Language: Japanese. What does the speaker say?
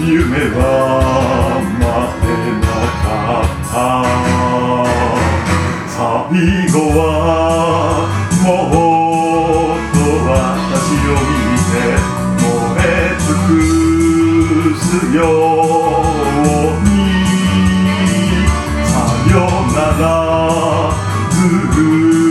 夢は待てなかった最後はもっと私を見て燃え尽くすようにさよなら